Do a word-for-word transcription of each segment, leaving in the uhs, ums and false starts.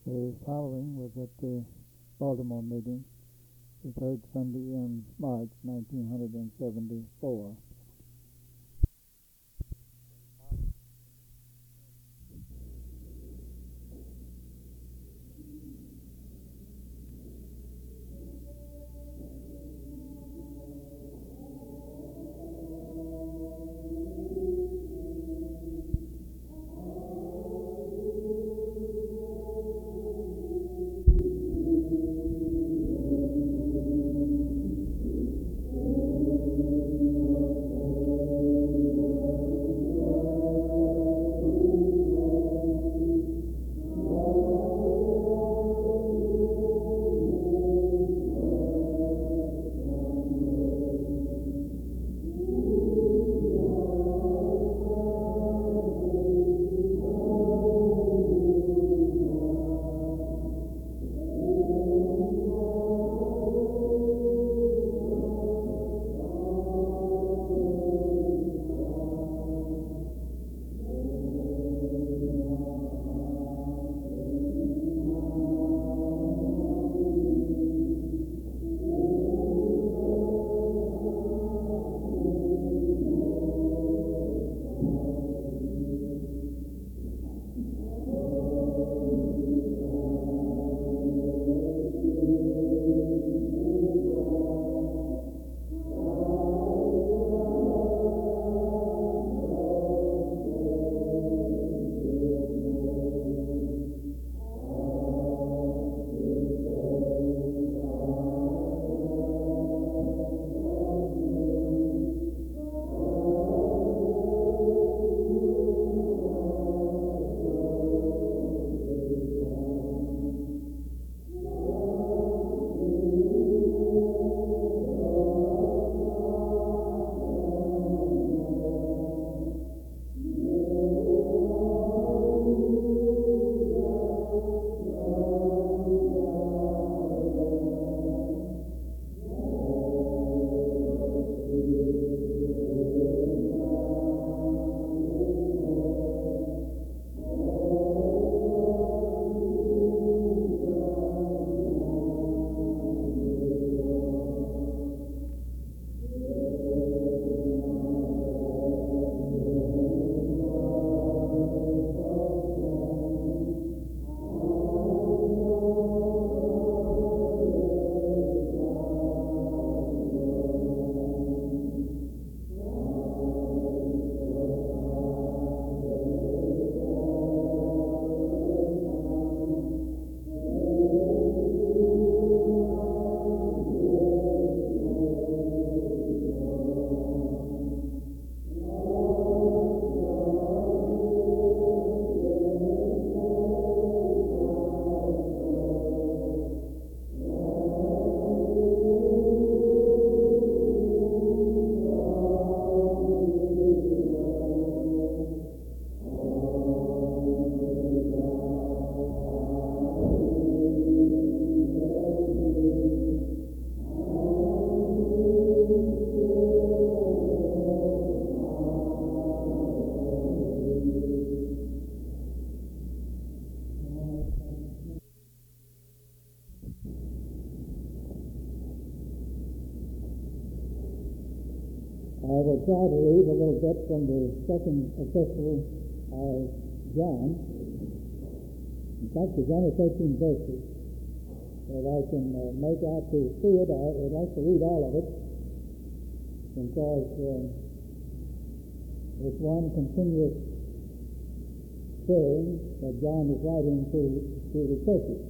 The following was at the Baltimore meeting, the third Sunday in March nineteen seventy-four. I will try to read a little bit from the second epistle of John. In fact, there's only thirteen verses. If I can uh, make out to see it, I would like to read all of it, because uh, it's one continuous thing that John is writing to, to the churches.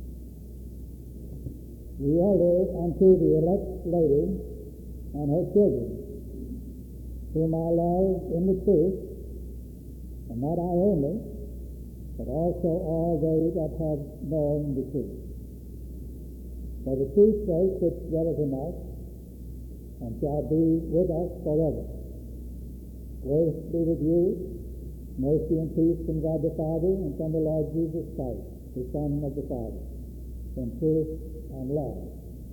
The elder unto the elect lady and her children, whom I love in the truth, and not I only, but also all they that have known the truth. For the truth's sake which dwelleth in us, and shall be with us forever. Grace be with you, mercy and peace from God the Father, and from the Lord Jesus Christ, the Son of the Father, in truth and love.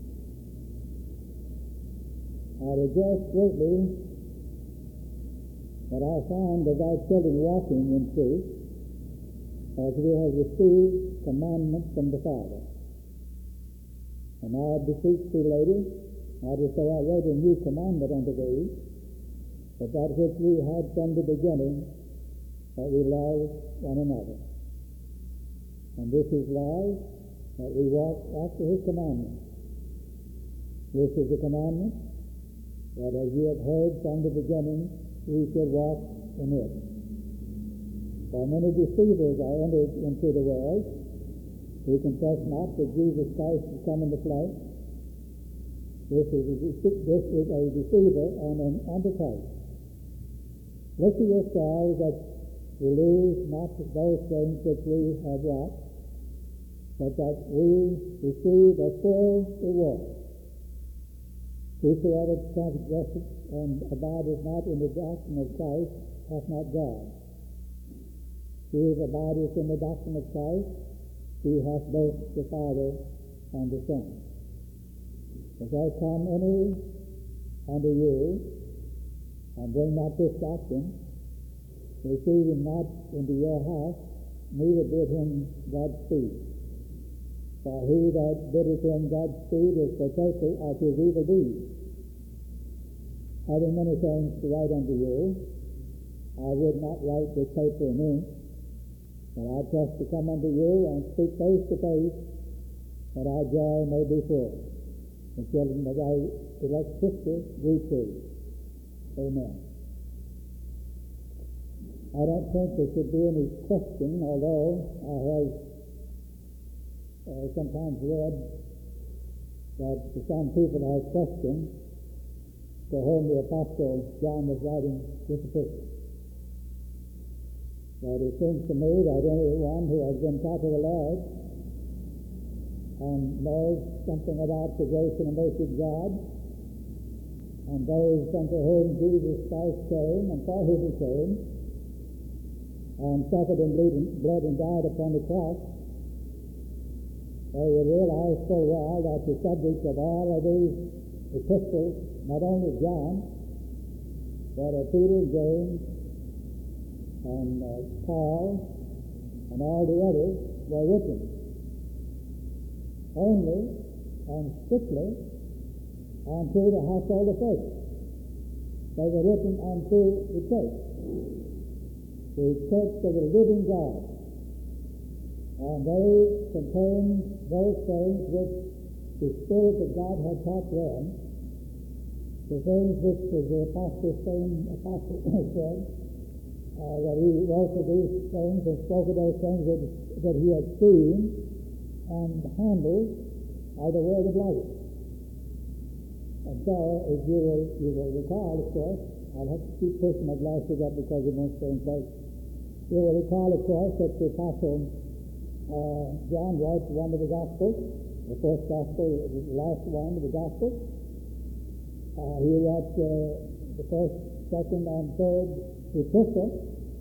I rejoice greatly that I found the thy children walking in truth, as we have received commandments from the Father. And now I beseech thee, lady, not as though I wrote a new commandment unto thee, but that which we had from the beginning, that we love one another. And this is love, that we walk after his commandments. This is the commandment, that as you have heard from the beginning, we should walk in it. For many deceivers are entered into the world, who confess not that Jesus Christ is come in the flesh. This is a, dece- this is a deceiver and an antichrist. Look to yourselves that you lose not those things which we have wrought, but that we receive a full reward. Whosoever transgresseth and abideth not in the doctrine of Christ hath not God. He that abideth in the doctrine of Christ, he hath both the Father and the Son. If I come any unto you, and bring not this doctrine, receive him not into your house, neither bid him Godspeed. For he that biddeth him Godspeed is partaker of his evil deeds. Having many things to write unto you, I would not write with paper and ink, but I trust to come unto you and speak face to face, that our joy may be full. The children of thy elect sister greet thee. Amen. I don't think there should be any question, although I have uh, sometimes read that some people have questioned to whom the Apostle John was writing this epistle. But it seems to me that anyone who has been taught of the Lord and knows something about the grace and the mercy of God, and those unto whom Jesus Christ came and for whom he came, and suffered and bled and died upon the cross, they will realize so well that the subject of all of these epistles, not only John, but of Peter, James, and uh, Paul, and all the others, were written only and strictly unto the household of faith. They were written unto the church, the church of the living God, and they contain those things which the Spirit of God had taught them, the things which the apostle, same apostle said, uh, that he wrote of these things and spoke of those things that, that he had seen and handled are the word of life. And so, as you will, you will recall, of course, I'll have to keep pushing my glasses up because it won't stay in place. You will recall, of course, that the apostle uh, John wrote one of the Gospels, the fourth Gospel, the last one of the Gospels. Uh, he wrote uh, the first, second, and third epistle,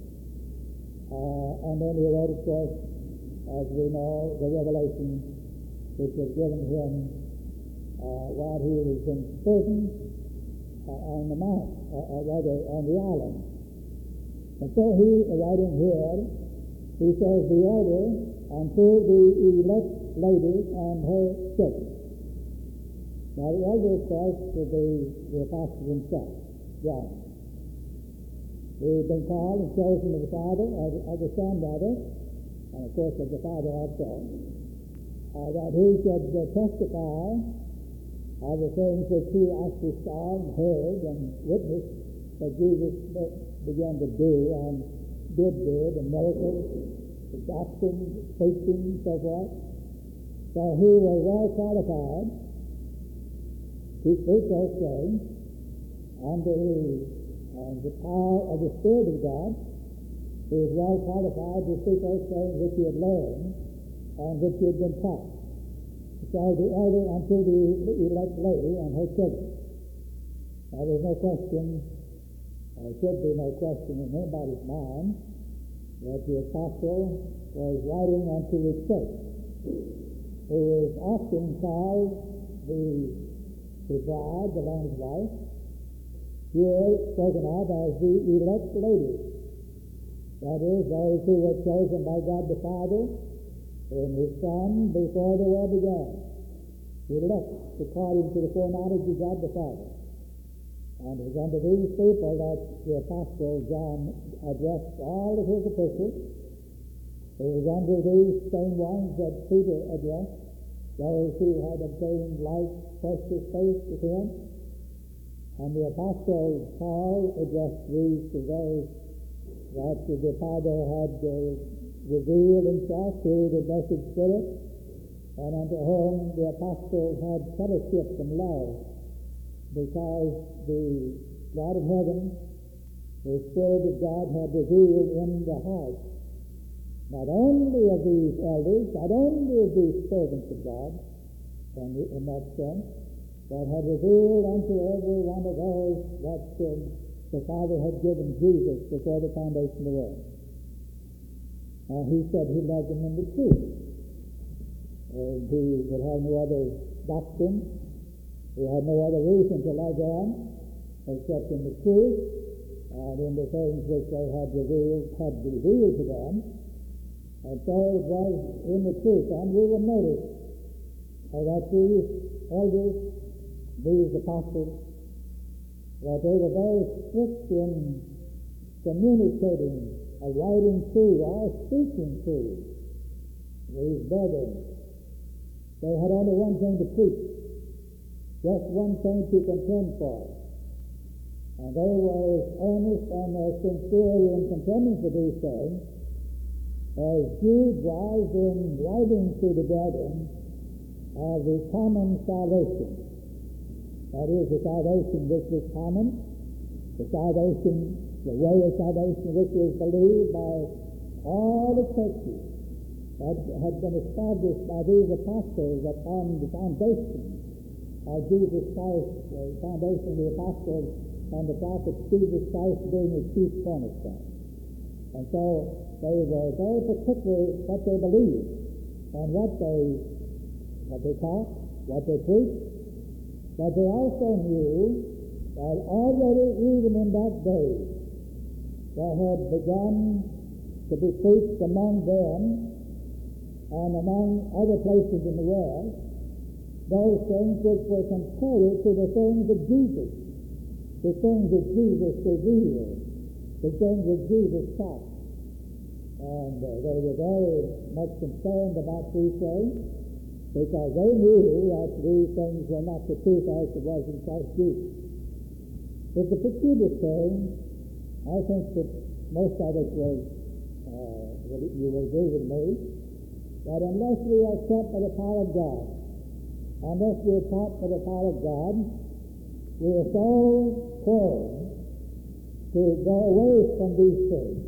uh, and then he wrote, of course, as we know, the Revelation, which was given him uh, while he was in prison uh, on the mount, or, or rather on the island. And so he, writing here, he says, the order unto the elect lady and her children. Now the elder, of course, to the, the apostle himself, John. He'd been called and chosen of the Father, of, of the Son, rather, and of course of the Father also, uh, that he should uh, testify of the things which he actually saw and heard and witnessed that Jesus began to do and did do, the miracles, the doctrine, the preaching, and so forth. So he was well qualified to speak those things under the, uh, the power of the Spirit of God. He was well qualified to speak those things which he had learned and which he had been taught. So the elder unto the elect lady and her children. Now there's no question, there should be no question in anybody's mind, that the apostle was writing unto the church, who is often called the, the bride, the Lamb's wife, here spoken of as the elect lady. That is, those who were chosen by God the Father in His Son before the world began. Elect according to the foreknowledge of God the Father. And it was unto these people that the Apostle John addressed all of his epistles. It was unto these same ones that Peter addressed, those who had obtained like precious faith with him. And the Apostle Paul addressed these to those that the Father had uh, revealed Himself through the blessed Spirit, and unto whom the Apostle had fellowship and love, because the God of heaven, the Spirit of God, had revealed in the heart, not only of these elders, not only of these servants of God, and in that sense, but had revealed unto every one of those that um, the Father had given Jesus before the foundation of the world. And He said He loved them in the truth. And He would have no other doctrine. He had no other reason to love them except in the truth and in the things which they had revealed, had revealed to them. And so it was in the truth. And we will notice uh, that these elders, these apostles, that they were very strict in communicating, or writing to, or speaking to these brethren. They had only one thing to preach, just one thing to contend for. And they were as earnest and as sincere in contending for these things as Jude was in writing to the brethren of the common salvation. That is, the salvation which is common, the salvation, the way of salvation which is believed by all the churches that had been established by these apostles upon the foundation of Jesus Christ, the foundation of the apostles and the prophets, Jesus Christ being the chief cornerstone. And so they were very particular what they believed and what they what they taught, what they preached. But they also knew that already even in that day there had begun to be preached among them and among other places in the world those things which were contrary to the things of Jesus, the things that Jesus revealed, the things that Jesus taught. And uh, they were very much concerned about these things, because they knew that these things were not the truth as it was in Christ Jesus. It's a peculiar thing. I think that most of us will, uh, you will agree with me, that unless we are kept by the power of God, unless we are taught by the power of God, we are so prone to go away from these things.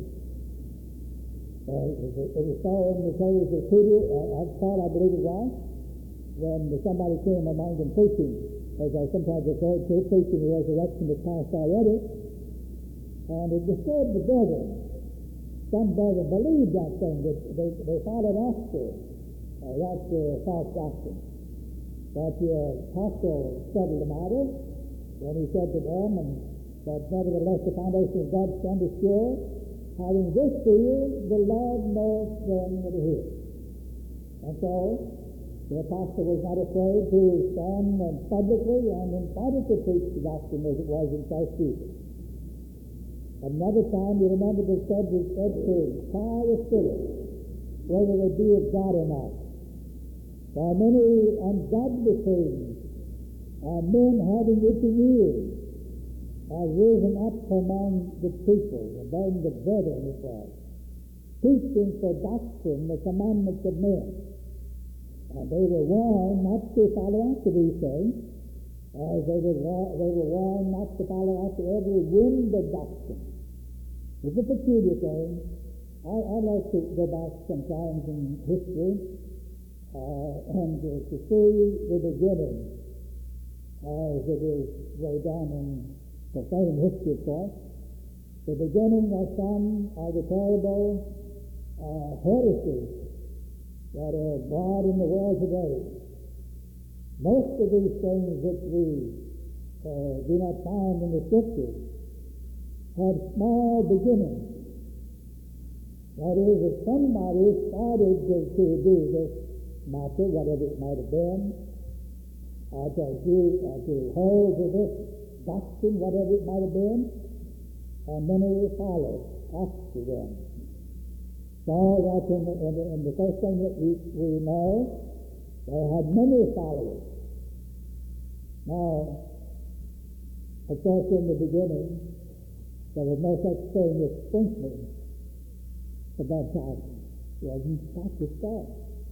Uh, it was so in the days of Peter, uh, Paul, I believe it was, when somebody came among them preaching, as I sometimes refer to, preaching the resurrection that passed already, and it disturbed the brethren. Some brethren believed that thing, that they, they followed after uh, that uh, false doctrine. But the apostle settled the matter when he said to them, and that nevertheless the foundation of God stand is sure, having this seal, the Lord knoweth them that are his. And so the apostle was not afraid to stand and publicly and emphatically preach the doctrine as it was in Christ Jesus. Another time, you remember the said, we said to try the Spirit, whether they be of God or not. For many ungodly things, and men having itching ears, have risen up among the people, among the brethren it was, teaching for doctrine the commandments of men. And they were warned not to follow after these things, as they were, they were warned not to follow after every wind of doctrine. It's a peculiar thing. I, I like to go back sometimes in history uh, and uh, to see the beginning, as it is way down in profane history, of course, the beginning of some of the terrible uh, heresies that are abroad in the world today. Most of these things which we uh, do not find in the Scriptures had small beginnings. That is, if somebody started to, to do this matter, whatever it might have been, or to, do, or to hold to this doctrine, whatever it might have been, and many followed after them. So that in the, in the, in the first thing that we, we know, they had many followers. Now, of course, in the beginning, there was no such thing as sprinkling for baptizing. It wasn't practiced there.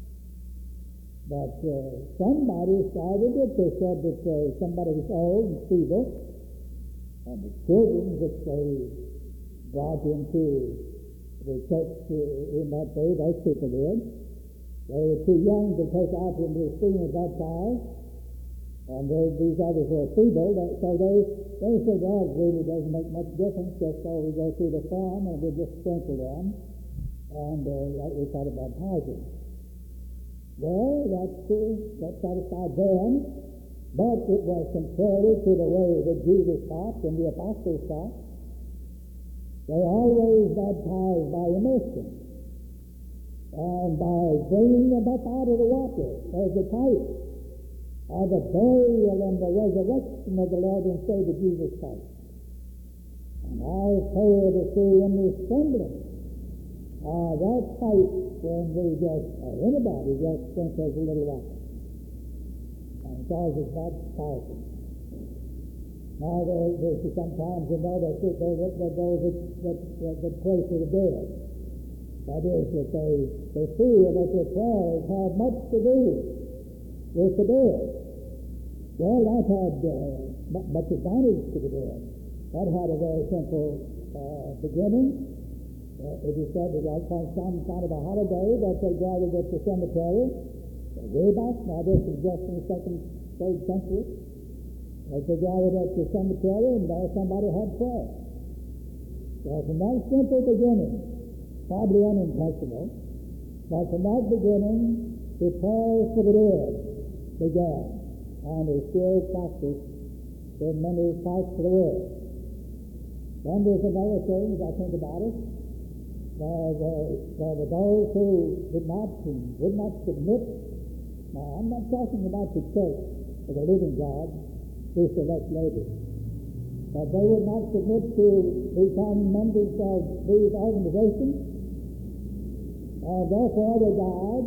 But uh, somebody started it. They said that uh, somebody was old and feeble, and the children which they brought into the church uh, in that day, those people did, they were too young to take out into the stream and baptize, and they, these others were feeble, they, so they, they said, well, it really doesn't make much difference, just so we go through the form and we just sprinkle them, and uh, like we started baptizing. Well, that, uh, that satisfied them, but it was contrary to the way that Jesus taught and the apostles taught. They always baptized by immersion, and by bringing them up out of the water as a type of the burial and the resurrection of the Lord and Savior Jesus Christ. And I fail to see any semblance of that type when we just, or anybody just sprinkles a little water and causes baptizing. Now, there, there's sometimes, you know, that there are those that, that, that, that pray for the dead. That is, that they, they feel that their prayers have much to do with the dead. Well, that had uh, much advantage to the dead. That had a very simple uh, beginning. Uh, it is said that like on some kind of a holiday that they gathered at the cemetery way back. Now, this is just in the second, third century. As they gathered at the cemetery, and there somebody had prayer. So from that simple beginning, probably unintentional, but from that beginning, the prayers for the dead began, and is still practiced in many parts of the world. Then there's another thing, as I think about it, there were, there were those who did not, would not submit. Now, I'm not talking about the church of the living God, who select ladies. But they would not submit to become members of these organizations, and therefore they died.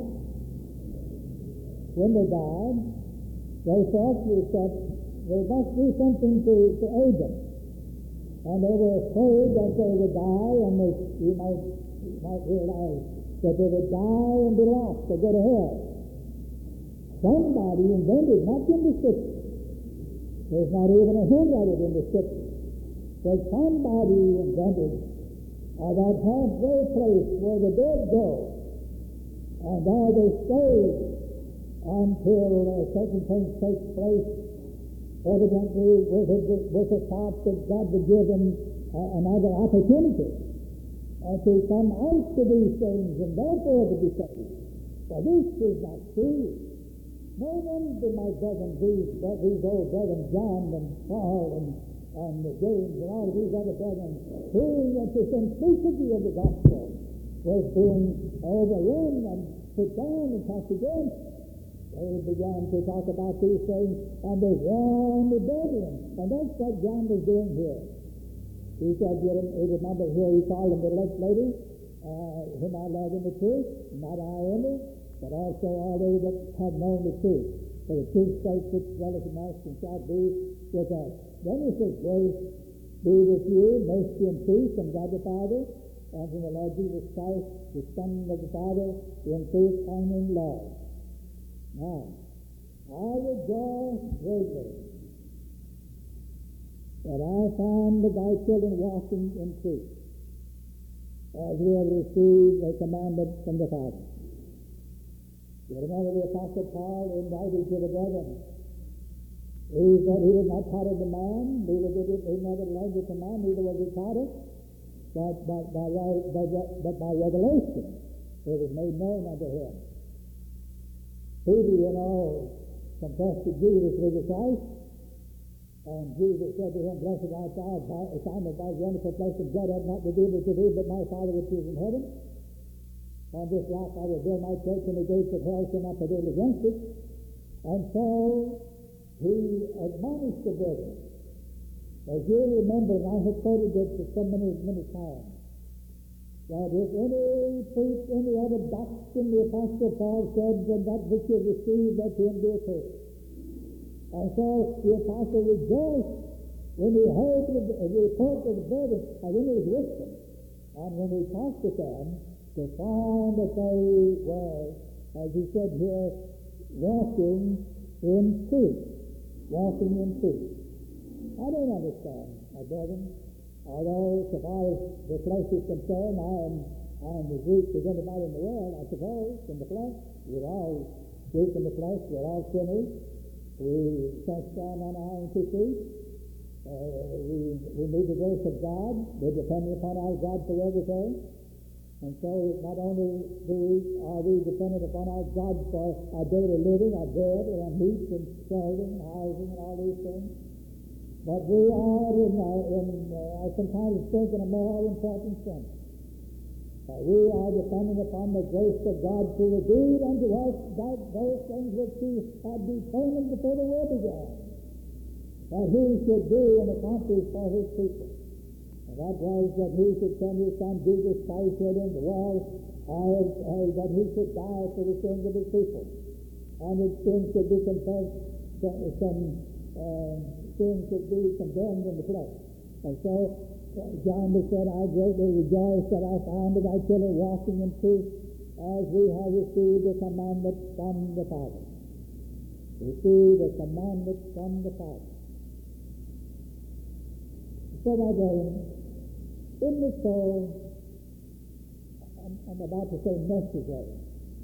When they died, they felt that they must do something to, to aid them. And they were afraid that they would die, and they, you might, you might realize that they would die and be lost or go to hell. Somebody invented, not in the scripture, there's not even a hint of it in the scripture, but somebody invented uh, that halfway place where the dead go, and there they stay until a certain thing takes place, evidently with a, with a thought that God would give them uh, another opportunity uh, to come out to these things and therefore to be saved. Well, this is not true. No wonder my brethren, these, these old brethren, John and Paul and, and James and all of these other brethren, hearing that the simplicity of the gospel was being overrun and put down and talked against, they began to talk about these things, and they warned the brethren. And that's what John was doing here. He said, you remember here he called them the elect ladies, uh, whom I love in the truth, not I only, but also all they that have known the truth. For the truth's sake, which dwelleth in us and shall be with us. Then he says, grace be with you, mercy and peace from God the Father, and from the Lord Jesus Christ, the Son of the Father, in truth and in love. Now, I rejoice greatly that I found the thy children walking in truth, as we have received a commandment from the Father. You remember the Apostle Paul invited to the brethren. He said he was not taught of the man, neither did he, he never learned it from man, neither was he taught it, but by, by, by, but by revelation it was made known unto him. Peter, you know, confessed to Jesus with the Christ, and Jesus said to him, blessed art thou, Simon, thy wonderful place of blood hath not revealed it to thee, but my Father which is in heaven. On this rock I will build my church, and the gates of hell shall not prevail against it. And so he admonished the brethren. As you remember, and I have quoted it so many, many times, that if any preach any other doctrine, the Apostle Paul said, then that which you receive, let him be accursed. And so the Apostle rejoiced when he heard the, the report of the brethren, and when he was with them, and when he talked with them, to find that they were, as he said here, walking in truth. Walking in truth. I don't understand, my brethren. Although, so far as the flesh is concerned, I am, I am as weak as anybody in the world, I suppose, in the flesh. We're all weak in the flesh. We're all sinners. We can't stand on our own two feet. Uh, we, we need the grace of God. We're dependent upon our God for everything. And so not only do we, are we dependent upon our God for our daily living, our bread, and our meat, and clothing, and housing, and all these things, but we are in, uh, in uh, I sometimes think, in a more important sense. Uh, we are dependent upon the grace of God to reveal unto us that those things which He had determined before the world began, that He should do and accomplish for His people. And that was that He should send His Son Jesus Christ here in the world, and uh, that He should die for the sins of His people, and His sins should be confessed, some uh, sins should be condemned in the flesh. And so uh, John said, I greatly rejoice that I found thy children walking in truth, as we have received a commandment from the Father. Received a commandment from the Father. So, my brethren, isn't it so, I'm, I'm about to say necessary,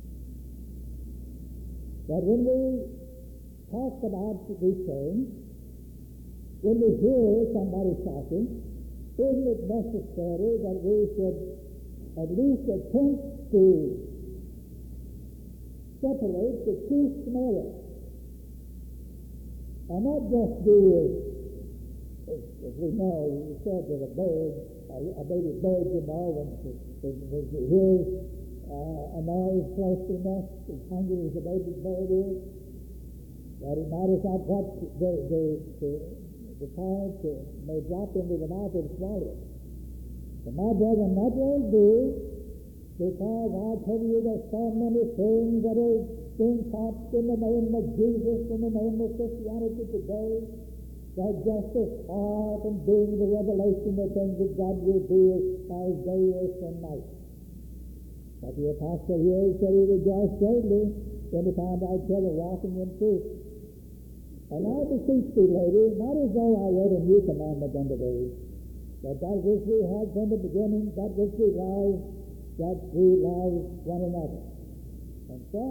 that when we talk about these things, when we hear somebody talking, isn't it necessary that we should at least attempt to separate the truth from error, and not just do as, as, as we know, you said that a bird, a, a baby bird, you know, when it hears uh, a noise close to the nest, as hungry as a baby bird is, that it matters not what the, the, the, the parent uh, may drop into the mouth and swallow it. But my brethren, that won't do, because I tell you there's so many things that are being taught in the name of Jesus, in the name of Christianity today, that just as far from being the revelation of things that God reveals as day is from night. But the apostle here said he rejoiced greatly when he found our children walking in truth. And I beseech thee, lady, not as though I wrote a new commandment unto thee, but that which we had from the beginning, that which we love, that we love one another. And so,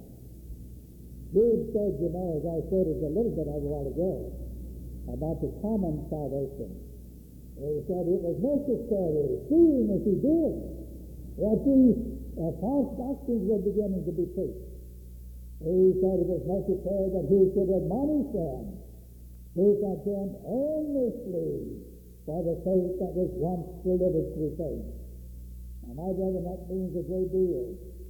Jude said, you know, as I quoted a little bit of a while ago, about the common salvation. He said it was necessary, seeing as he did, that these uh, false doctrines were beginning to be preached. He said it was necessary that he should admonish them to contend earnestly for the faith that was once delivered to the saints. Now, my brother, that means a great deal,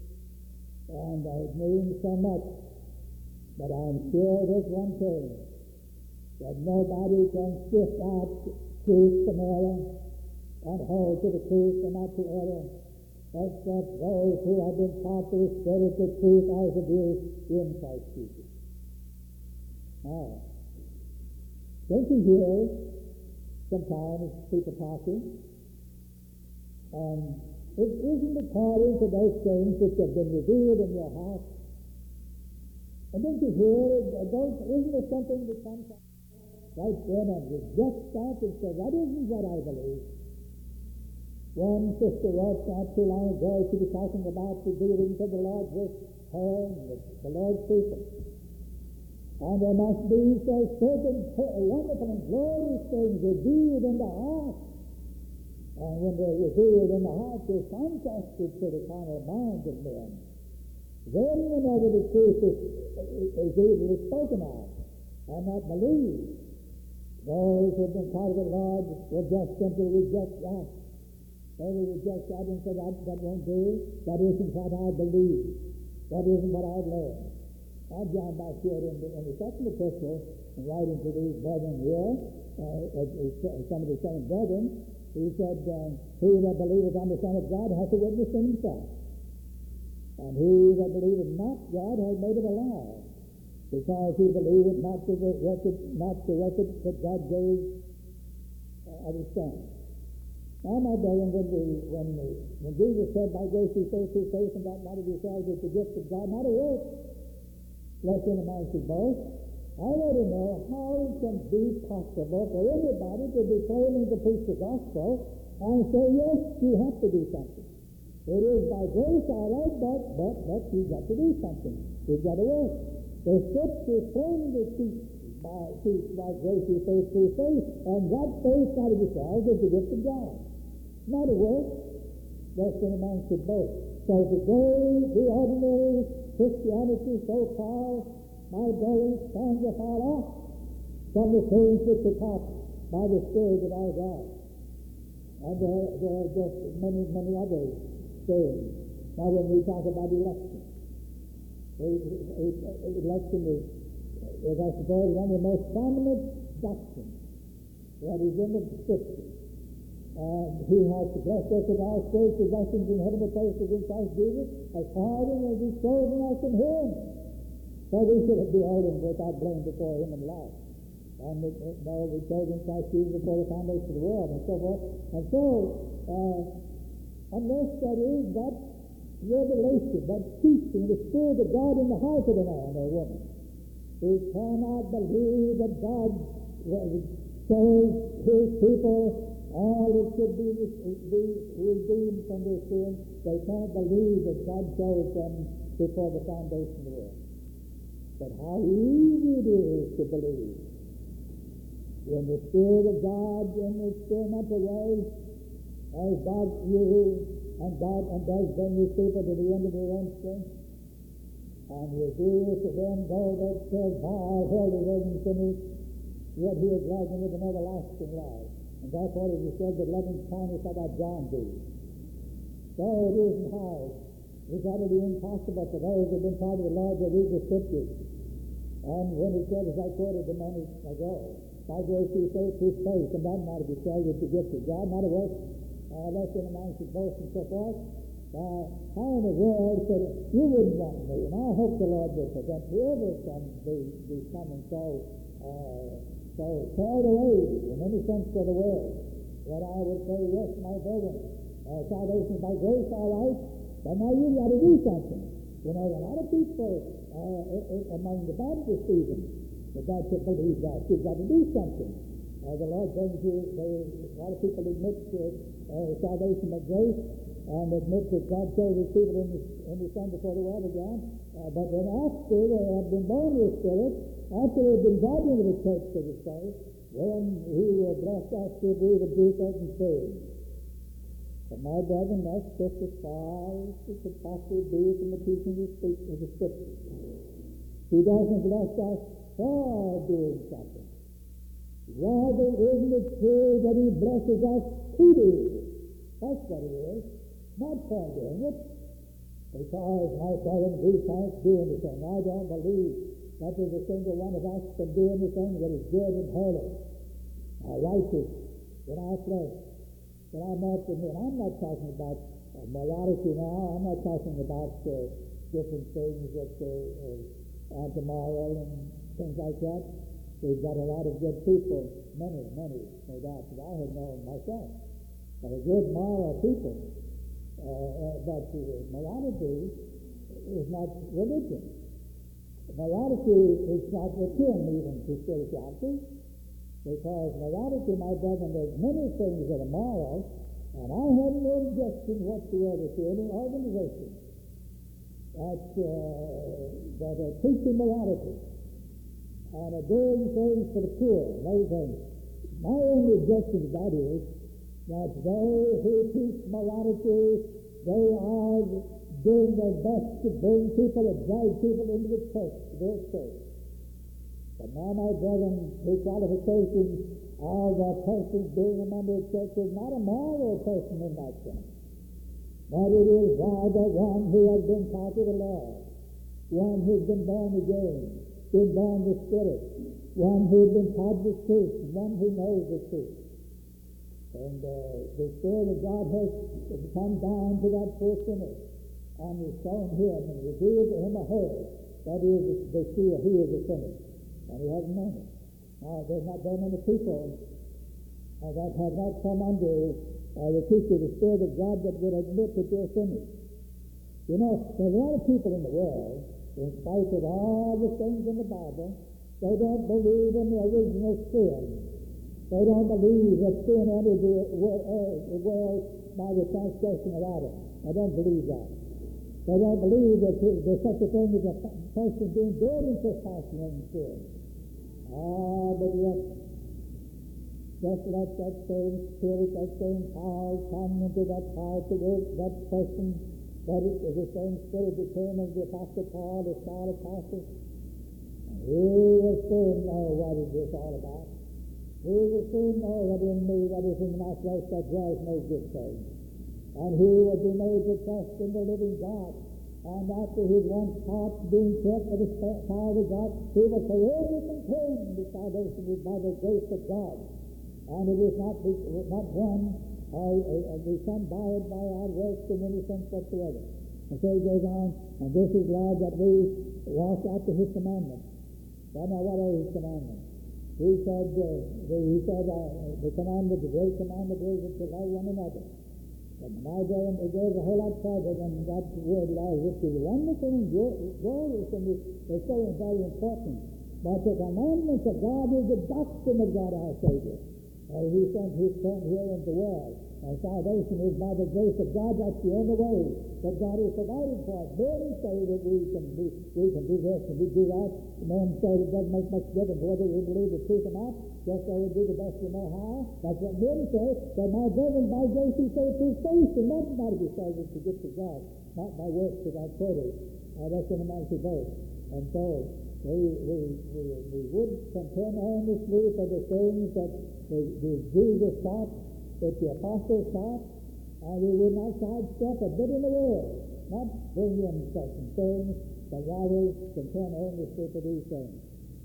and uh, it means so much, but I'm sure there's one thing, that nobody can sift out truth from error and hold to the truth and not to error, except those who have been taught the spirit of truth as it is in Christ Jesus. Now, don't you hear sometimes people talking, and it isn't according to those things which have been revealed in your heart? And don't you hear, don't, isn't there something that comes out right then and reject that and say, that isn't what I believe? One sister wrote not too long ago, she was talking about the dealings of the Lord with her and the, the Lord's people. And there must be so certain wonderful and glorious things revealed in the heart. And when they're revealed in the heart, they're contrasted to the carnal minds of men. Then whenever the truth is, is easily spoken of and not believed, those who have been taught of the Lord will just simply reject that. They will reject that and say, that, that won't do. That isn't what I believe. That isn't what I've learned. Now, John back here in the, in the second epistle, writing to these brethren here, uh, uh, uh, some of the same brethren, he said, um, he that believeth on the Son of God hath a witness in himself. And he that believeth not God hath made him a liar, because he believeth not the record, not the record that God gave uh, of his Son. Now, my brethren, when, we, when, we, when Jesus said, by grace through faith, through faith, and that not of yourselves is the gift of God, not a work, lest any man should boast, I want to know how it can be possible for anybody to be claiming to preach the gospel and say, yes, you have to do something. It is by grace, all right, but, but, but you've got to do something. You've got to work. The Scriptures plainly teach by, teach by grace through faith, through faith, and that faith not of yourselves is the gift of God. Not a work, lest any man should boast. So today, the ordinary Christianity, so-called, my brethren, stands afar off from the things which are taught by the Spirit of our God. And there, there are just many, many other things. Now, when we talk about election, election is, is I suppose, one of the most prominent doctrines that is in the Scripture. And he has blessed us with all spiritual blessings in heavenly places in Christ Jesus, as pardon as he's chosen us in him. So we should be holding without blame before him in life. And it, it, no, we chose in Christ Jesus before the foundation of the world, and so forth. And so, uh, unless there is that revelation, that teaching, the Spirit of God in the heart of a man or woman, we cannot believe that God saves his people all that should be, be redeemed from their sins. They can't believe that God chose them before the foundation of the world. But how easy it is to believe in the Spirit of God in the experimental way, as God you and God and does bring his people to the end of their own strength, and reveals to them though that their vile, holy and sinners, yet he is rising with an everlasting life. And that's what it is said, the loving kindness of our John do. So it isn't hard. It's utterly impossible for those who have been part of the Lord to read the Scriptures. And when it said, as I quoted a moment ago, by grace through faith, through faith, and that not of yourself is the gift of God, not a work, uh, lest any man should boast and so forth. Uh, how in the world could it, you wouldn't want me, and I hope the Lord will prevent whoever from be, becoming so, uh, so carried away in any sense of the word, that I would say, yes, my brethren, uh, salvation is by grace, all right, but now you've got to do something. You know, a lot of people uh, among the Baptists even, but that to believe that you've got to do something. Uh, the Lord brings you, they, a lot of people admit to uh, salvation by grace and admit that God chose his people in the, in the Son before the world began. Uh, but then after they have been born with the Spirit, after they've been brought into the church, so to say, then he will bless us to be the do certain things. But my brethren, that's just as far as it could possibly be from the teaching of the Scriptures. He doesn't bless us for doing something. Rather, isn't it true that he blesses us to do it? That's what it is. Not for doing it. Because, my brethren, we can't do anything. I don't believe that there's a single one of us can do anything that is good and holy, or righteous in our flesh. But I'm not, and I'm not talking about uh, morality now. I'm not talking about uh, different things that uh, are immoral and things like that. We've got a lot of good people, many, many, no doubt, that I have known myself. But a good moral people. Uh, uh, but uh, morality is not religion. Morality is not akin even to spirituality. Because morality, my brethren, there's many things that are moral, and I have no objection whatsoever to any organization that, uh, that are teaching morality and are doing things for the poor and those things. My only objection to that is that they who teach morality, they are doing their best to bring people and drag people into the church, to their church. But now, my brethren, the qualifications of a person being a member of the church is not a moral person in that sense, but it is rather one who has been taught of the Lord, one who has been born again, been born of the Spirit, one who has been taught the truth, one who knows the truth. And uh, the Spirit of God has come down to that poor sinner and has shown him and revealed to him a her. That is, they see he is a sinner, and he hasn't known it. Now, there's not very many people uh, that have not come under uh, the teaching of the Spirit of God that would admit that they're sinners. You know, there's a lot of people in the world, in spite of all the things in the Bible, they don't believe in the original sin. They don't believe that sin entered the world by the transgression of Adam. They don't believe that. They don't believe that there's such a thing as a person being dead in trespassing and sin. Ah, but yet, just let that same Spirit, that same power come into that heart to work that person, that is the same Spirit that came into the Apostle Paul, the Saul Apostle. And he will soon know what it is all about. He will soon know that in me, that is in my flesh, that dwells no good thing. And he will be made to trust in the living God. And after his one heart being kept by the power of God, he will say, everything came to salvation is by the grace of God. And it is not, not one or the Son by it by our works in any sense whatsoever. And so he goes on, and this is love that we walk after his commandments. Well, now, what are his commandments? He said, uh, the, he said uh, the commandment, the great commandment is to love one another. But my brethren, it goes a whole lot further than that word love, which is wonderful and glorious, and they say it's very important. But the commandments of God is the doctrine of God our Savior. Uh, he sent his Son here into the world. And salvation is by the grace of God. That's the only way that God is provided for us. Men say that we can do, we can do this and we do that. Men say it doesn't make much difference whether we believe the truth or not. Just so we do the best we know how. That's what men say. But my brethren, by grace he saved through faith, and not by the saved to get to God, not by works that I quoted. Uh, that's in the Matthew both. And so we, we, we, we would contend earnestly for the things that the, the Jesus taught, that the apostles taught, and we would not sidestep a bit in the world, not bring in certain things, but rather contend earnestly for these things.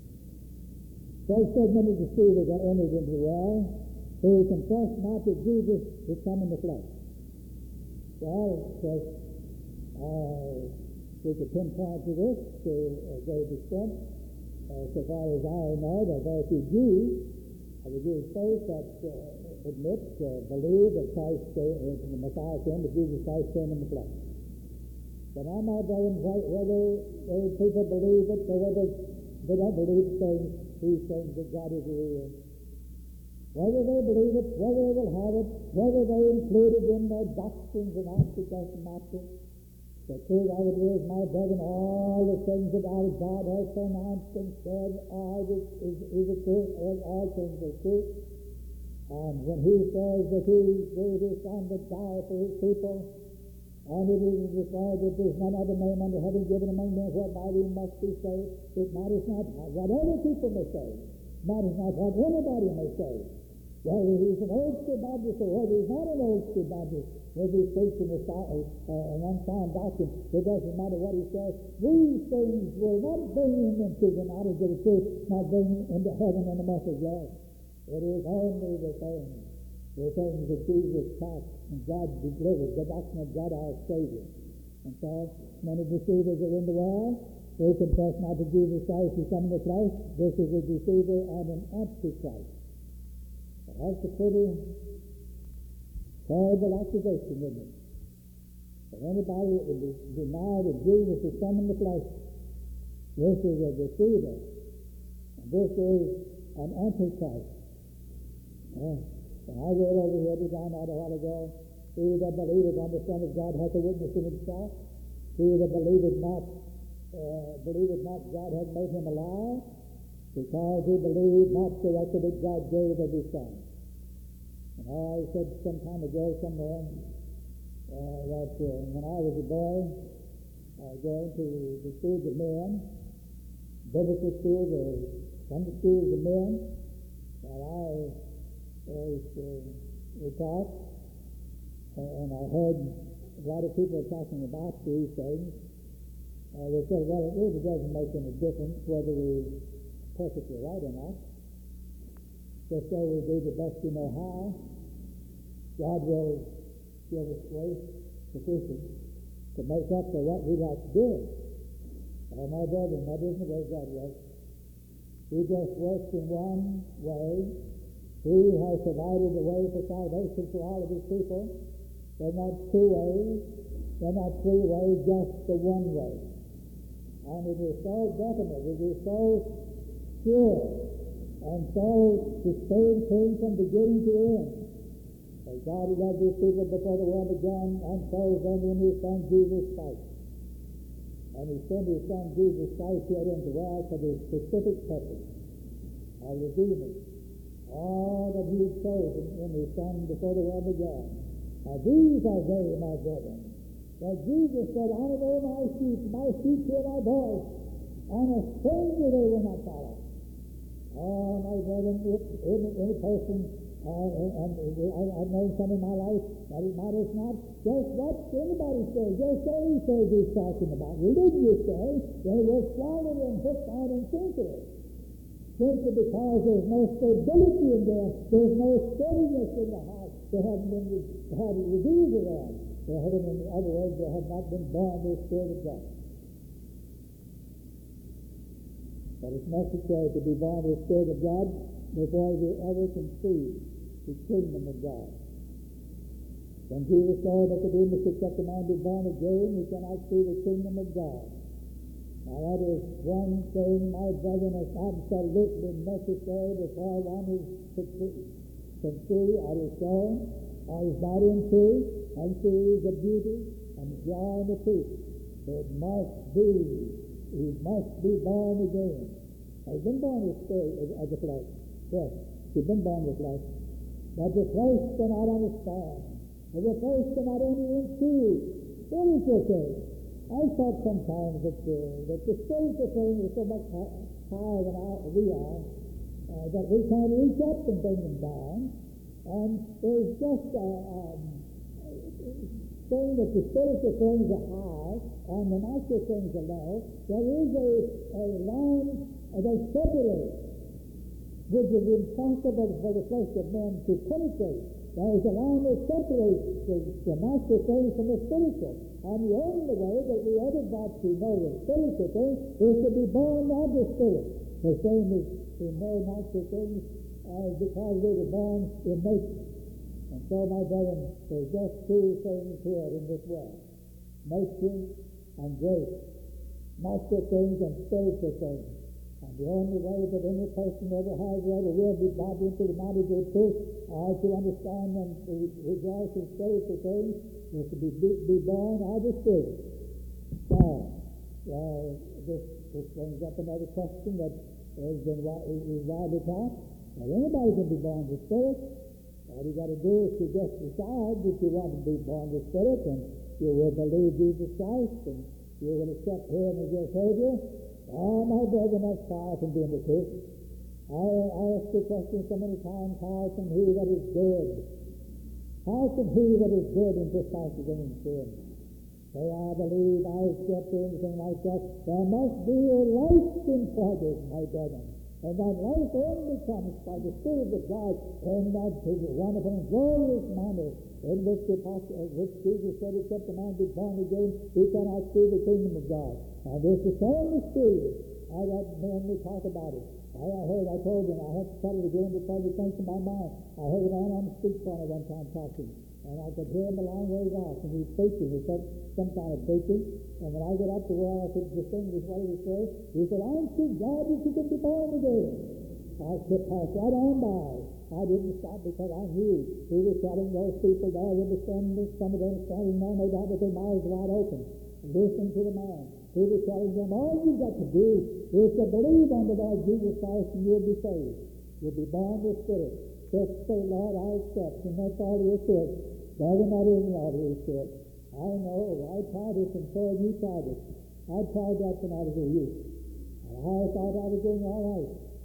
So said many deceivers that entered into the world, who confessed not that Jesus is come in the flesh. Well, of course, uh, we could pinpoint to this to a great extent. Uh, so far as I know, there are very few Jews of the Jewish faith that uh, admit, uh, believe that Christ came, uh, the Messiah came, that Jesus Christ came in the flesh. But I'm not knowing whether those people believe it or whether they don't believe things, these things that God is real. Whether they believe it, whether they will have it, whether they include it in their doctrines and ask it doesn't matter. The truth of it is, my brethren, all the things that our God has pronounced and said are the, is, is the truth, and all things are true. And when he says that he gave his Son to die for his people, and it is declared that there is none other name under heaven given among men whereby we must be saved, it matters not what other people may say, it matters not what anybody may say, whether he's an old school Baptist or whether he's not an old school Baptist, whether he's preaching a, uh, an unsound doctrine, it doesn't matter what he says. These things will not bring him into the knowledge of the truth, not bring him into heaven and the mercy of God. It is only the things, the things that Jesus taught and God delivered, the doctrine of God our Savior. And so, many deceivers are in the world. They confess not that Jesus Christ is come in the flesh. This is a deceiver and an antichrist. That's a pretty terrible accusation, isn't it? For anybody that would deny that Jesus is come in the flesh, this is a deceiver, and this is an antichrist. Yeah. And I read over here, we found out a while ago, he that believeth on the Son of God hath a witness in himself. He that believeth not, uh, believeth not God hath made him a liar, because he believed not the record that God gave of his Son. And I said some time ago somewhere uh, that uh, when I was a boy, uh, going to the schools of men, biblical schools, or Sunday school the men that I was uh, taught, and I heard a lot of people talking about these things. Uh, they said, well, it really doesn't make any difference whether we're perfectly right or not. Just so we do the best we know how, God will give us grace sufficient to make up for what we got to do. Oh, my brethren, that isn't the way God works. He just works in one way. He has provided a way for salvation for all of his people. They're not two ways. They're not three ways, just the one way. And it is so definite, it is so sure, and so the same thing from beginning to end. For God loved his people before the world began, and chose them in his Son Jesus Christ. And he sent his Son Jesus Christ here into the world for the specific purpose of redeeming all that he had chosen in his Son before the world began. Now these are they, my brethren, that Jesus said, I know my sheep, my sheep hear my voice, and a stranger they will not follow. Oh, my brethren, if any, any person, uh, and I, I've known some in my life, that it matters not just what anybody says, just say he says he's talking about. Religion, you say, they will swallow and hook on and sinker it. Simply because there's no stability in them, there's no steadiness in the heart. They haven't been had it revealed to them. They haven't, in other words, they have not been born with the Spirit of God. But it's necessary to be born with the Spirit of God before we ever can see the kingdom of God. When Jesus told Nicodemus, except a man be born again, he cannot see the kingdom of God. Now that is one thing, my brethren, is absolutely necessary before one is to see, can see or is shown or is not in truth and sees the beauty and the joy and the peace. It must be, he must be born again. He's been born with spirit of the flesh. Yes, he's been born with flesh. But the flesh cannot understand. And the flesh cannot enter into spiritual things. I thought sometimes that the, that the spiritual thing is so much higher than our, we are, uh, that we can't reach up and bring them down. And there's just a um, thing that the spiritual things are high and the natural things are low. There is a, a line that separates, which is impossible for the flesh of men to penetrate. There is a line that separates the, the natural things from the spiritual. And the only way that we ever got to know the spiritual things is to be born of the Spirit. The same as we know natural things as because we were born in nature. And so, my brethren, there's just two things here in this world. Nature and grace. Natural things and spiritual things. And the only way that any person ever has or ever will be brought into the knowledge of truth or to understand and to rejoice in spiritual things is to be, be, be born of the Spirit. Now, uh, this, this brings up another question that has been is widely taught. Now, anybody can be born of the Spirit. All you got to do is to just decide that you want to be born of the Spirit, and you will believe Jesus Christ, and you will accept Him as your Savior. Oh, my brethren, that's far from being the truth. I, I ask the question so many times, how can he that is dead, how can he that is dead in trespasses and in sin say, I believe, I accept anything like that? There must be a life imparted, my brethren. And that life only comes by the Spirit of God in that wonderful and glorious manner in which, the apostle, which Jesus said, except a man be born again, he cannot see the kingdom of God. And this is so mysterious. I got men to talk about it. I, I heard, I told them, I have to tell it again because it comes to my mind. I heard a man on the street corner one time talking, and I could hear him a long ways off, and he was preaching. He said some kind of preaching. And when I got up to where I could distinguish what he was saying, he said, I'm too glad that you could be born again. I could pass right on by. I didn't stop because I knew he was telling those people there in the standing, some of them standing there, no doubt with their mouths wide open, listening to the man. He was telling them, all you've got to do is to believe on the Lord Jesus Christ and you'll be saved. You'll be born with Spirit. Just say, Lord, I accept, and that's all there is to it. Better not any all there is to it. I know, I tried it and so have you tried it. I tried that when I was a youth. And I thought I was doing all right.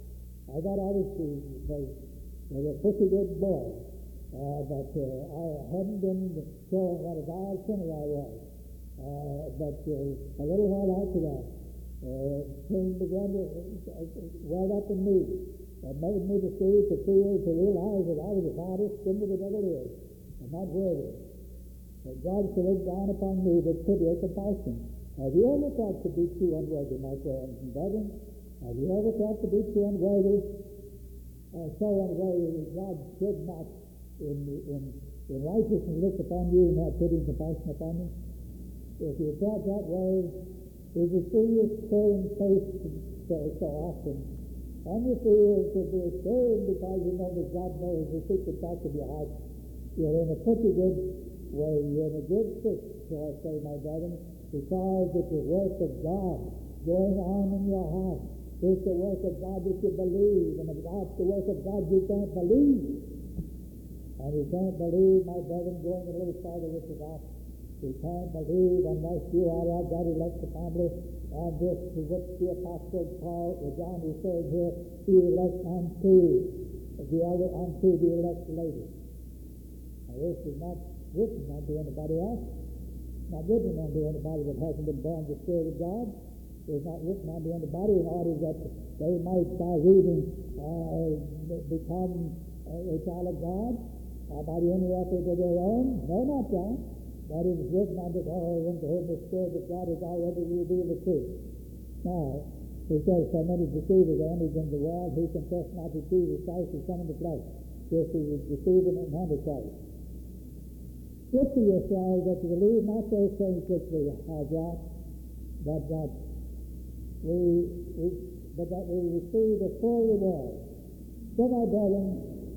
I got out of school because I was a pretty good boy, uh, but uh, I hadn't been showing what a vile sinner I was. Uh, but uh, a little while after that, uh, things began to uh, well up in me. It made me to see, to feel, to realize that I was the baddest sinner that ever lived, and not worthy. That God should look down upon me with pity and compassion. Have you ever felt to be too unworthy, my friends and brethren? Have you ever felt to be too unworthy? Uh, so unworthy that God should not, in, in, in righteousness, look upon you and have pity and compassion upon you? If you felt that way, if you see your stern face so, so often, and you feel to be ashamed because you know that God knows the secret thoughts of your heart, you're in a pretty good way. You're in a good fix, shall I say, my brethren, because it's the work of God going on in your heart. It's the work of God that you believe, and if that's the work of God, you can't believe. And you can't believe, my brethren, going a little farther with that. You can't believe unless you are of that elect family, and this to which the Apostle Paul, or John is saying here, the elect unto the other, unto the elect later. Now this is not written unto anybody else. It's not written unto anybody that hasn't been born of the Spirit of God. It's not written unto anybody in order that they might, by reading, uh, become a child of God, uh, by the any effort of their own. No, not that. That is written unto all unto whom the Spirit of God has already revealed the truth. Now, he says, so many deceivers are entered into the world who confess not that Jesus Christ is come in the flesh, just as is deceiving and Antichrist. Look to yourselves that you believe not those things which we have wrought, but that we, we but that we receive the full reward. So, my brethren,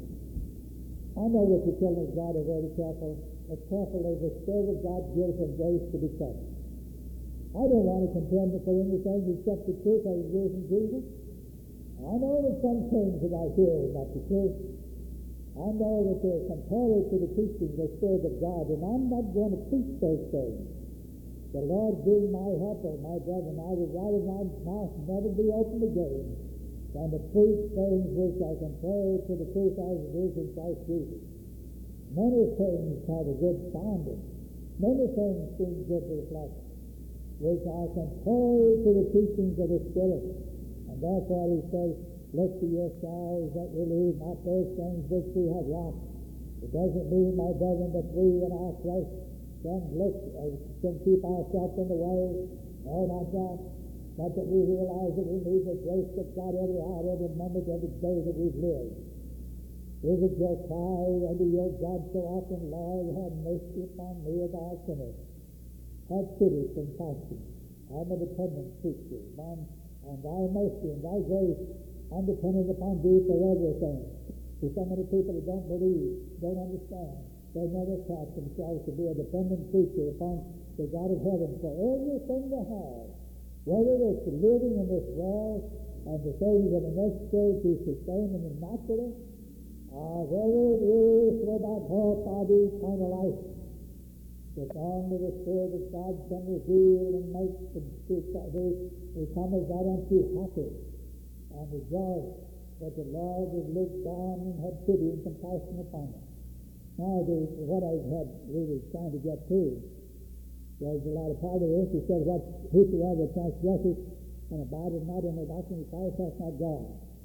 I know that the children of God are very careful, as careful as the Spirit of God gives them grace to be kept. I don't want to contend for anything except the truth as it is in Jesus. I know that some things that I hear is not the truth. I know that they're contrary to the teaching of the Spirit of God, and I'm not going to preach those things. The Lord being my helper, my brethren, I would rather my mouth never be opened again than to preach things which are contrary to the truth as it is in Christ Jesus. Many things have a good sounding. Many things seem good to the flesh, which are contrary to the teachings of the Spirit. And therefore he says, look to yourselves that we leave not those things which we have wrought. It doesn't mean, my brethren, that we in our flesh can look, uh, can keep ourselves in the way. No, not that. But that we realize that we need the grace of God every hour, every moment, every day that we've lived. Is it your cry unto your God so often, Lord, have mercy upon me as a sinner? Have pity, compassion. I'm a dependent creature. Man, and thy mercy and thy grace, I'm dependent upon thee for everything. To so many people who don't believe, don't understand, they never catch themselves to be a dependent creature upon the God of heaven for everything they have. Whether it's living in this world and the things that are necessary to sustain them naturally, or whether it is for that hope of the eternal life, that only the Spirit of God can reveal and make the we come as that unto happy and rejoice that the Lord has looked down and had pity and compassion upon us. Now, the, what I had really trying to get to was a lot of part of this. He said, what whosoever transgresseth and abideth not in the doctrine of Christ hath not God.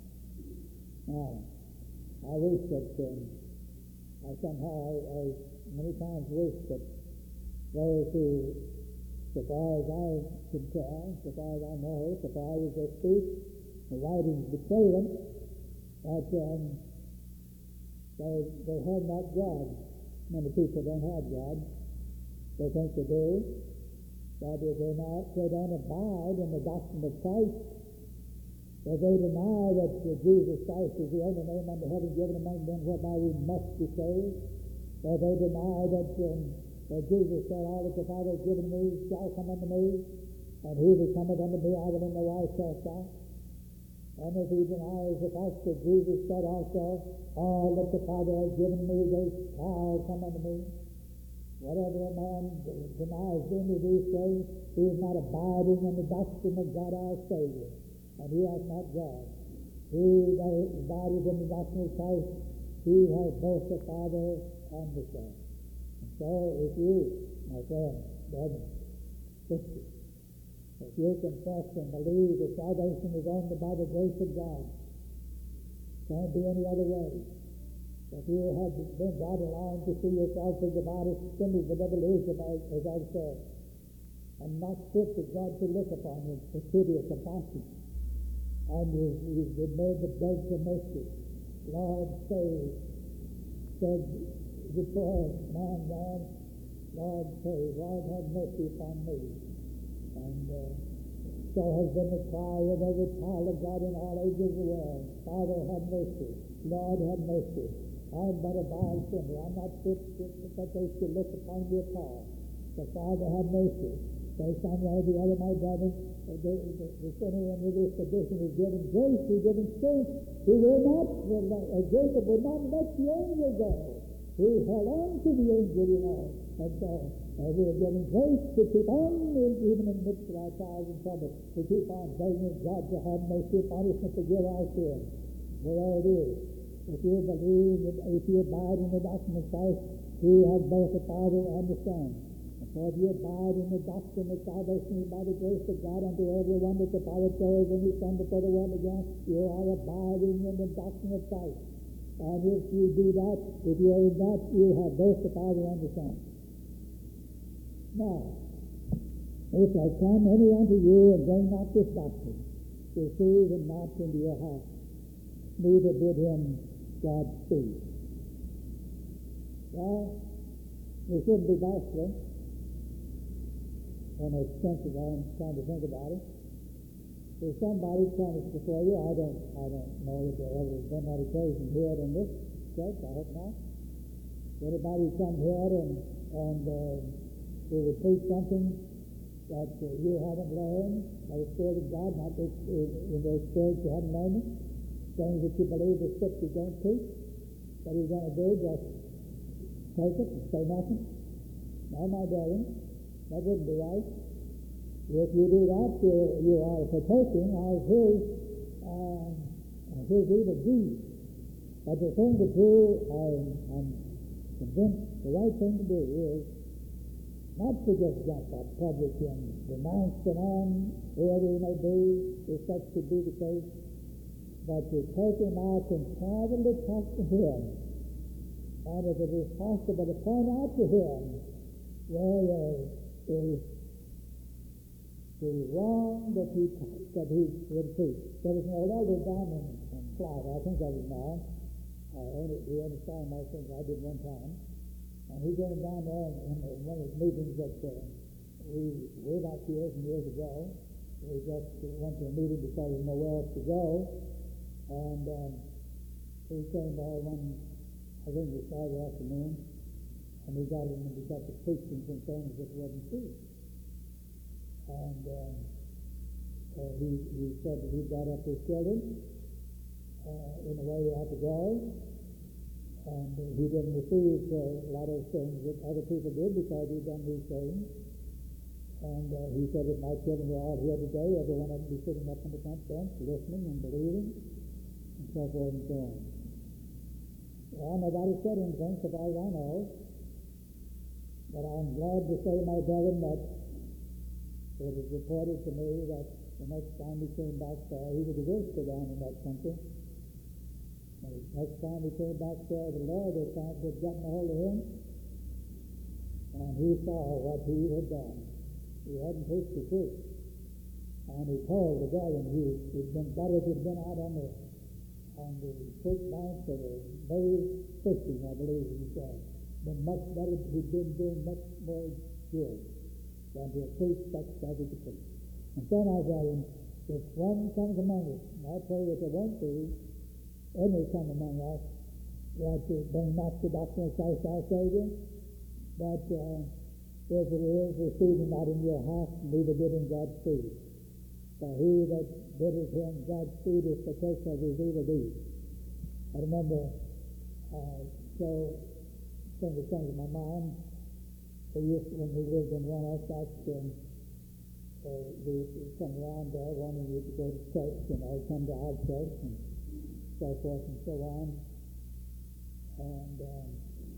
Now, I wish that, um, I somehow, I, I many times wish that those who, so far as I can tell, so far as I know, so far as they speak, the writings betray them, that um, they, they have not God. Many people don't have God. They think they do. That is, they're not, they don't abide in the doctrine of Christ. That they deny that uh, Jesus Christ is the only name under heaven given among men whereby we must be saved. That they deny that, um, that Jesus said, all that the Father has given me shall come unto me, and he that cometh unto me I will in no wise cast out. And if he denies the fact that Jesus said also, all that the Father has given me, they shall come unto me. Whatever a man denies any of these things, he is not abiding in the doctrine of God our Savior, and he has not God. He that abideth in the doctrine of Christ, he has both the Father and the Son. And so if you, my friend, brother, sister, if you confess and believe that salvation is only by the grace of God, can't be any other way. If you have been brought along to see yourself as about as sinner as the devil is, as I've said, and not fit for God to look upon you for pity or compassion, and you've, you've made the beg for mercy, Lord, save, said before man, man, Lord, save, Lord, have mercy upon me. And uh, so has been the cry of every child of God in all ages of the world. Father, have mercy. Lord, have mercy. I'm but a vile sinner. I'm not fit that they should look upon me at all. But Father, have mercy. Say some way or the other, my brother, the, the, the sinner under this condition is given grace, he's given strength. He will not, uh, Jacob would not let the angel go. He held on to the angel, you know. And so uh, we are given grace to keep on, even in the midst of our trials and trouble, to keep on begging God to have mercy upon us and forgive our sins. Well, there it is. If you believe, if you abide in the doctrine of Christ, he has both the Father and the Son. And so if you abide in the doctrine of salvation by the grace of God unto everyone that the Father chose and his Son before the world began, you are abiding in the doctrine of Christ. And if you do that, if you are in that, you have both the Father and the Son. Now, if I come any unto you and bring not this doctrine, receive him not into your house, neither bid him Godspeed. Well, we shouldn't be bashful. In a sense that I'm trying to think about it. If somebody comes before you, I don't, I don't know if there ever been that occasion here in this church. I hope not. Anybody come here and and uh, they would preach something that uh, you haven't learned by the Spirit of God, not this, uh, in their experience you haven't learned it, things that you believe the Scripture don't teach. What are you going to do? Just take it and say nothing? No, my brethren, that wouldn't be right. If you do that, you, you are partaking of his, uh, his evil deeds. But the thing to do, I'm, I'm convinced the right thing to do is not to just jump up public and denounce the man, whoever he may be, if such should be the case, but to take him out and privately talk to him, and if it is possible to point out to him where there is the wrong that he that he would preach. There was an elder down in, in Florida, I think of it now. I only, we only saw him, I think I did one time. And he came down there in, in one of the meetings that uh, we, way back years and years ago. We just went to a meeting because there was nowhere else to go. And um, he came there one, I think it was Friday afternoon, and we got him and we got to preaching some things that wasn't true. And um, uh, he, he said that he got up his children uh, in the way they ought to go. And uh, he didn't receive uh, a lot of things that other people did because he'd done these things. And uh, he said that my children were all here today, every one of them be sitting up on the front bench, listening and believing, and so forth and so on. Well, nobody said anything, so far as I know. But I'm glad to say, my brethren, that it was reported to me that the next time he came back there, he was a visitor down in that country. And the next time he came back there, the Lord had found had gotten a hold of him, and he saw what he had done. He hadn't preached the truth. And he told the brethren he had been better to have been out on the on the creek banks of the bay fishing, I believe he said. Been much better, he'd been doing much more good than to have preached such as he could preach. And so, my brethren, if one comes among us, and I pray that there won't be any come among us that uh, bring not the doctrine of Christ our Savior, but uh, if it is, receive him not in your house, neither bid him Godspeed. For he that biddeth him Godspeed is partaker of his evil deeds. I remember, uh, so, thing that comes to my mind, we used to, when we lived in Roanoke, back in, uh, we used to come around there wanting you to go to church, you know, come to our church, and so forth and so on. And um,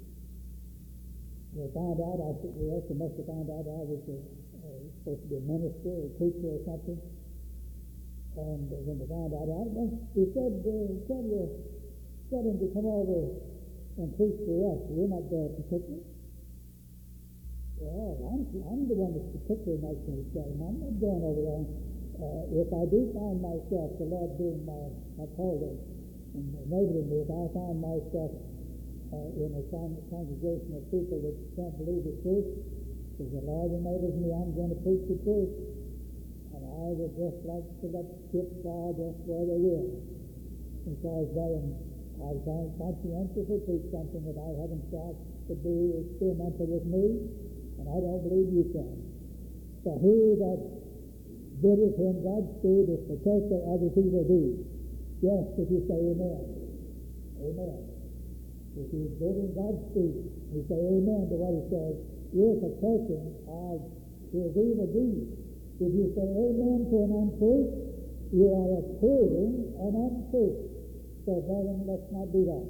we found out, I think we also must have found out I was a, uh, supposed to be a minister or a preacher or something. And uh, when we found out, I, well, he said, uh, tell, you, tell him to come over and preach for us. We're not there particularly. Well, I'm, I'm the one that's particularly makes me say, I'm not going over there. Uh, if I do find myself, the Lord being my, my calling and enabling me, if I find myself uh, in a con- congregation of people that don't believe the truth, because the Lord enables me, I'm going to preach the truth. And I would just like to let chips fall just where they will. Because they, I can't conscientiously preach something that I haven't thought to be experimental with me, and I don't believe you can. So he that biddeth him Godspeed is partaker of his evil deeds. Yes, if you say amen. Amen. If you bid him Godspeed, you say amen to what he says, you're partaking of his evil deeds. If you say amen to an untruth, you are approving an untruth. So, brethren, let's not do that.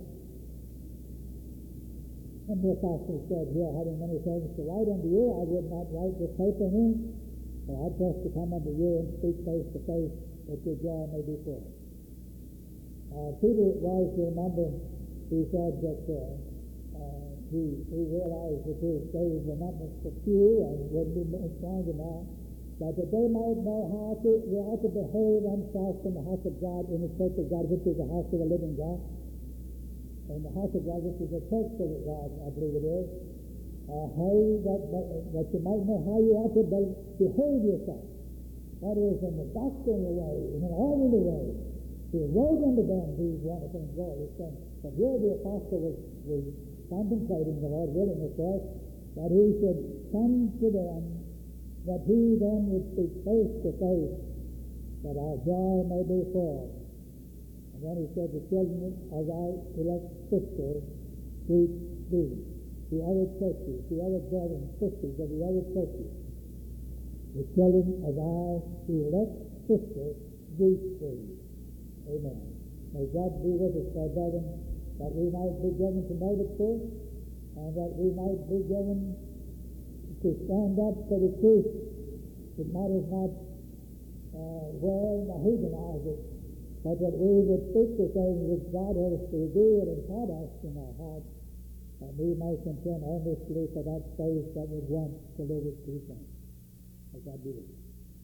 And the apostle said here, having many things to write unto you, I would not write with paper and ink, but I trust to come unto you and speak face to face, that your joy may be full. Uh, Peter was, remember, he said that uh, uh, he, he realized that his days were not for few and wouldn't be much longer now, but that they might know how to, they ought to behave themselves in the house of God, in the church of God, which is the house of the living God. And the house of God, which is the church of God, I believe it is. Uh, how that, that, that you might know how you ought to be, behave yourself. That is, in the doctrinal way, in an orderly way. He wrote unto them these wonderful and glorious things. But here the apostle was, was contemplating, the Lord willing, of course, that he should come to them, that he then would speak face to face, that our joy may be full. And then he said, the children of thy elect sister greet thee. The other churches, the other brothers and sisters of the other churches, the children of thy elect sister greet thee. Amen. May God be with us, my brethren, that we might be given to know the truth, and that we might be given to stand up for the truth. It matters not uh, where in the heathenize it, but that we would speak the things which God has revealed and taught us in our hearts, and we may contend earnestly for that faith that was once delivered to the saints. May God be with us.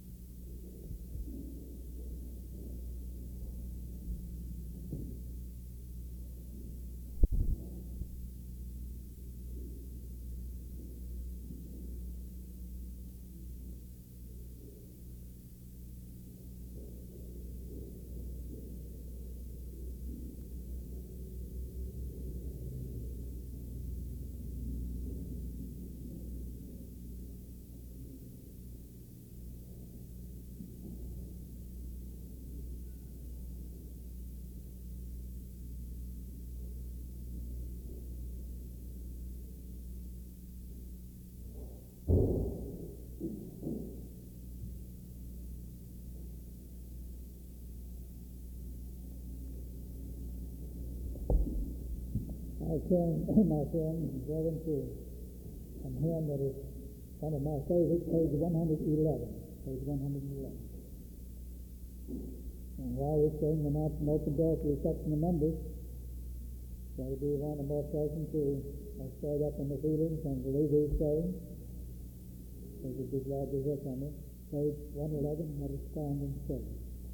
I turn, my friends and brethren, to a hymn that is one of my favorites, page one hundred eleven. Page one hundred eleven. And while we sing the Mountain Open Door for reception of members, so we want a more present to uh, stirred up in the feelings and believe these things. We would be glad to hear from you. Page one eleven, let us stand and sing.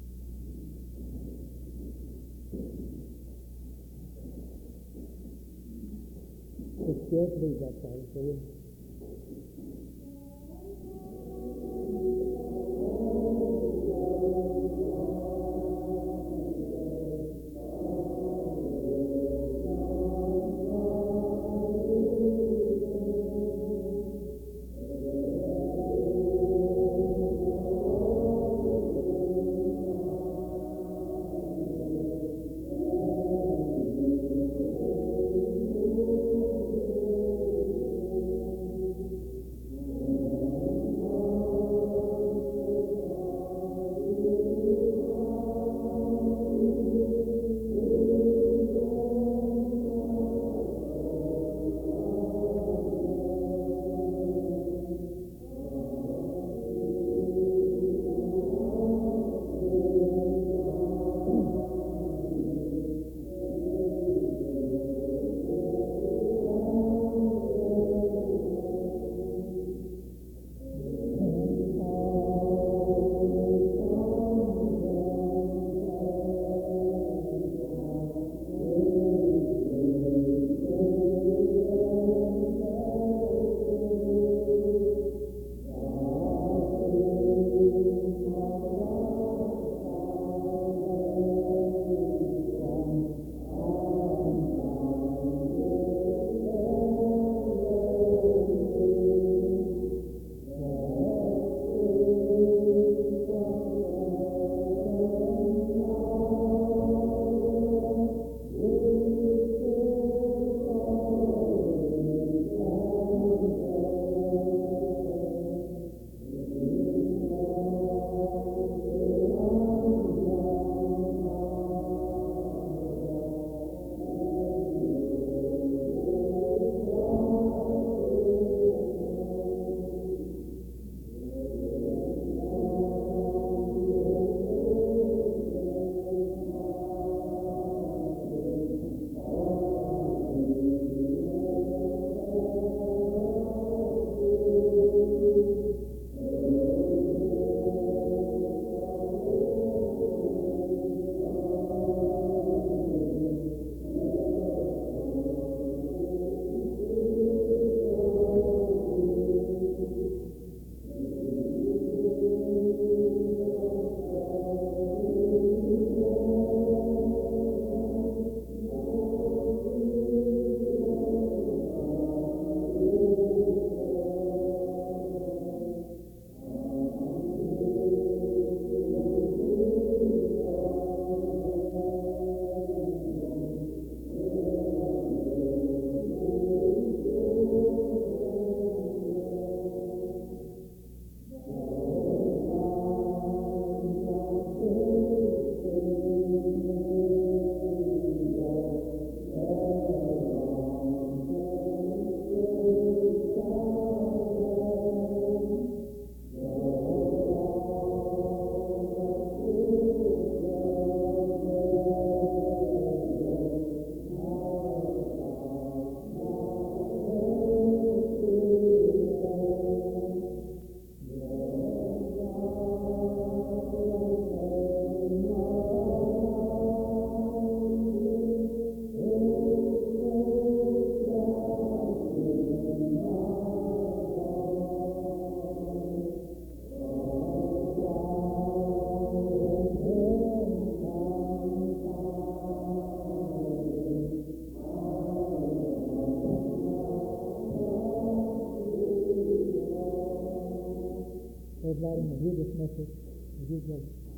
It's good, please, that's all, for you. Lord willing, if you dismiss us, if you give